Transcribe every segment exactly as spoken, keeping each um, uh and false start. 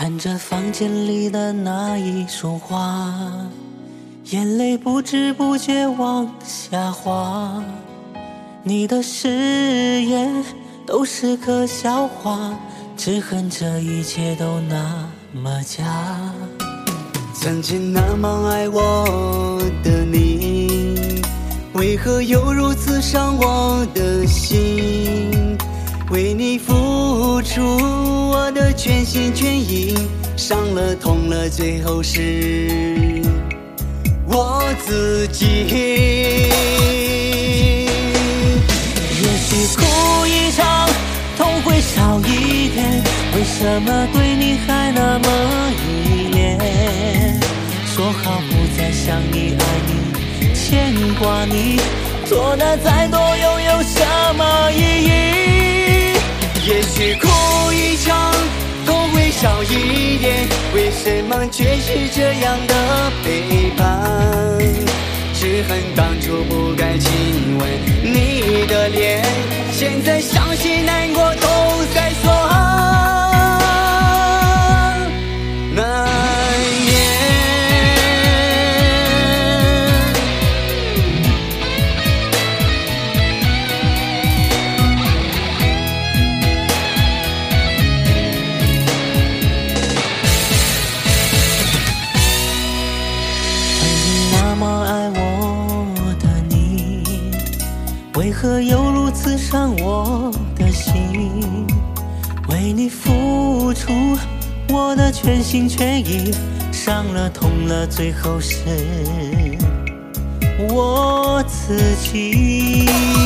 看着房间里的那一束花，眼泪不知不觉往下滑。你的誓言都是个笑话，只恨这一切都那么假。 曾经那么爱我的你，为何又如此伤我的心？为你付出我的全心全意，伤了痛了，最后是我自己。 也许哭一场，痛会少一点，为什么对你还那么依恋？说好不再想你爱你牵挂你，做的再多又有什么意义？ 也许哭一场，痛会少一点，为什么却是这样的背叛？只恨当初不该亲吻你的脸，现在伤心难过都在说难免。 那么爱我的你，为何又如此伤我的心？为你付出我的全心全意，伤了痛了，最后是我自己。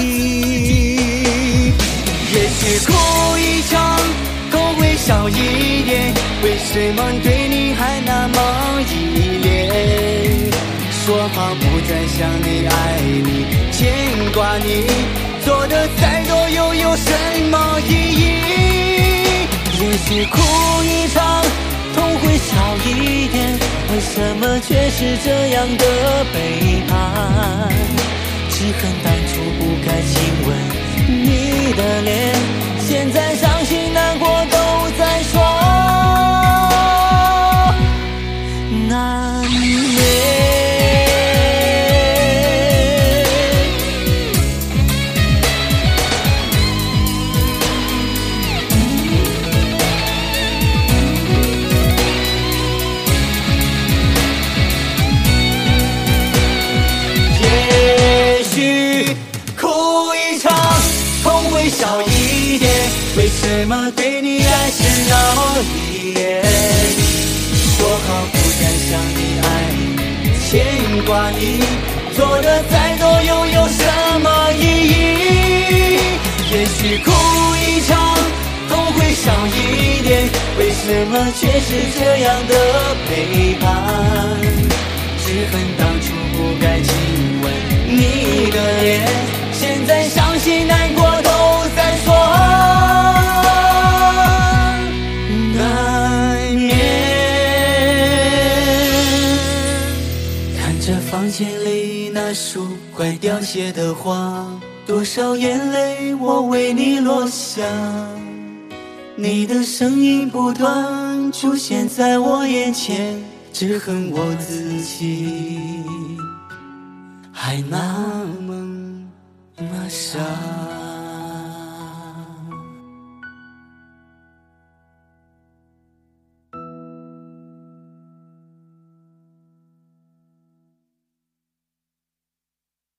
也许哭一场，痛会少一点，为什么对你还那么依恋？说好不再想你爱你牵挂你，做的再多又有什么意义？ 也许哭一场，痛会少一点，为什么却是这样的背叛？只恨当初不该亲吻你的脸，现在伤心难过都在说难免。 少一点，为什么对你还是那么依恋？说好不再想你爱你牵挂你，做的再多又有什么意义？也许哭一场，痛会少一点，为什么却是这样的背叛？只恨当初不该亲吻你的脸，现在伤心难过都在说难免。看着房间里那束快凋谢的花，多少眼泪我为你落下，你的声音不断出现在我眼前，只恨我自己还那